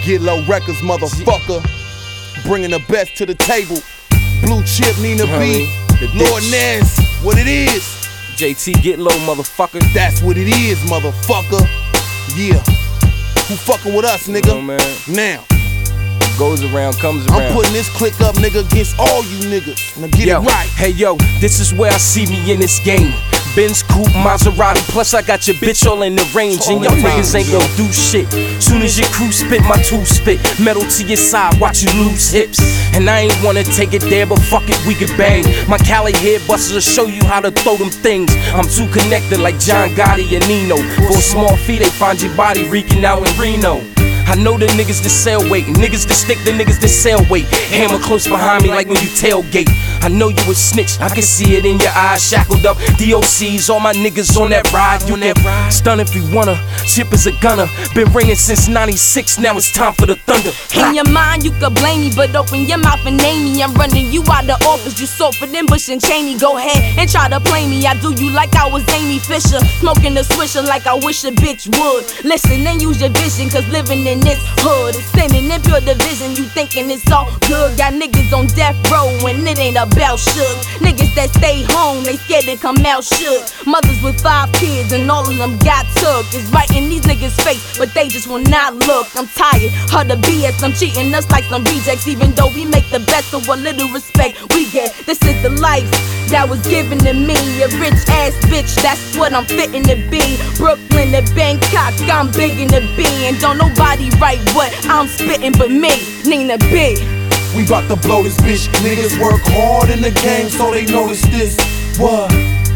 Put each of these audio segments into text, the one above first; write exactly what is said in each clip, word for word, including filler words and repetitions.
Get Low Records, motherfucker. Bringing the best to the table. Blue Chip, Nina B, Lord Nez, what it is. J T Get Low, motherfucker. That's what it is, motherfucker. Yeah. Who fucking with us, nigga? Oh, man. Now. Goes around, comes around. I'm putting this click up, nigga, against all you niggas. Now get yo, it right. Hey, yo, this is where I see me in this game. Benz coupe, Maserati, plus I got your bitch all in the range. And your niggas ain't gon' do shit. Soon as your crew spit, my two spit. Metal to your side, watch you lose hips. And I ain't wanna take it there, but fuck it, we can bang. My Cali head busters will show you how to throw them things. I'm too connected like John Gotti and Nino. For a small fee, they find your body reeking out in Reno. I know the niggas that sell weight, niggas that stick, the niggas that sell weight. Hammer close behind me like when you tailgate. I know you a snitch, I can see it in your eyes. Shackled up, D O Cs, all my niggas on that ride. You can stun if you wanna, Chip is a gunner. Been ringing since ninety-six, now it's time for the thunder. In your mind you could blame me, but open your mouth and name me. I'm running you out the office, you sold for them Bush and Cheney. Go ahead and try to play me, I do you like I was Amy Fisher. Smoking the swisher like I wish a bitch would. Listen and use your vision, cause living in this hood is sinning in pure division. You thinking it's all good, got niggas on death row and it ain't about shook. Niggas that stay home, they scared to come out shook. Mothers with five kids and all of them got took. It's right in these niggas' face, but they just will not look. I'm tired of the B S, I'm cheating us like some rejects. Even though we make the best of what little respect we get. This is the life that was given to me. A rich ass bitch, that's what I'm fitting to be. Brooklyn to Bangkok, I'm biggin' to be. And don't nobody write what I'm spitting but me, Nina B. We bout to blow this bitch. Niggas work hard in the game so they notice this. What?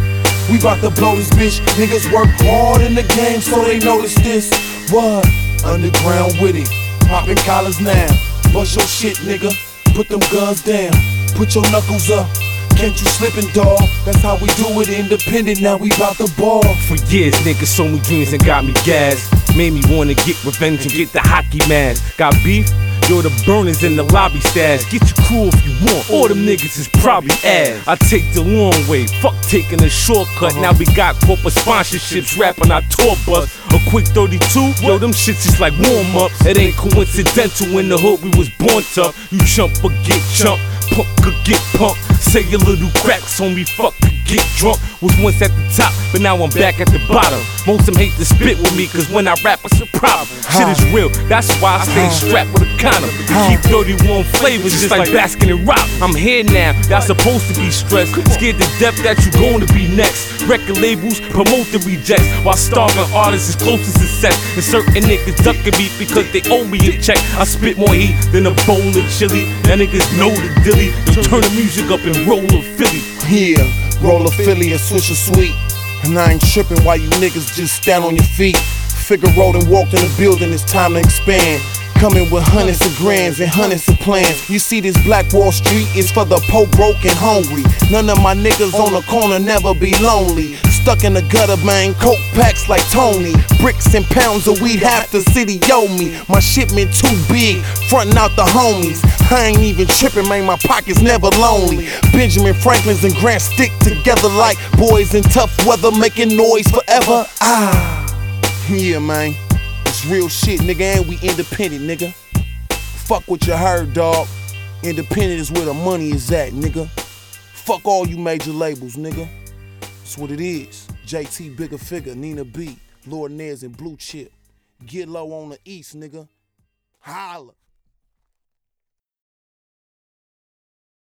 We bout to blow this bitch. Niggas work hard in the game so they notice this. What? Underground with it. Poppin' collars now. Bust your shit, nigga. Put them guns down. Put your knuckles up. Can't you slippin', dawg? That's how we do it, independent, now we bout the ball. For years, niggas sold me dreams and got me gas. Made me wanna get revenge and get the hockey mask. Got beef? Yo, the burners in the lobby stash. Get your crew if you want, all them niggas is probably ass. I take the long way, fuck taking a shortcut. Now we got corporate sponsorships, rapping our tour bus. A quick thirty-two, yo, them shits is like warm-ups. It ain't coincidental, in the hood we was born tough. You chump or get chumped, punk or get punked. Say a little cracks on me, fuck or get drunk. Was once at the top, but now I'm back at the bottom. Most of them hate to spit with me, cause when I rap it's a problem. Shit is real, that's why I stay strapped with a condom. Keep thirty-one flavors just like Baskin and Rock. I'm here now, y'all supposed to be stressed. Scared to death that you gonna be next. Record labels promote the rejects, while starving artists is close to success. And certain niggas ducking me because they owe me a check. I spit more heat than a bowl of chili. That niggas know the dilly. Yo, turn the music up and roll a Philly. Yeah, roll a Philly and switch a sweet. And I ain't trippin' while you niggas just stand on your feet. Figaro and walked in the building, it's time to expand. Coming with hundreds of grands and hundreds of plans. You see this Black Wall Street is for the poor, broke, and hungry. None of my niggas on the corner never be lonely. Stuck in the gutter, man, coke packs like Tony. Bricks and pounds of weed, half the city owe me. My shipment too big, frontin' out the homies. I ain't even trippin', man, my pockets never lonely. Benjamin Franklin's and Grant stick together like boys in tough weather, making noise forever. Ah, yeah, man. It's real shit, nigga, and we independent, nigga. Fuck what you heard, dawg. Independent is where the money is at, nigga. Fuck all you major labels, nigga. That's what it is. J T Bigger Figure, Nina B, Lord Nez and Blue Chip. Get Low on the East, nigga. Holla.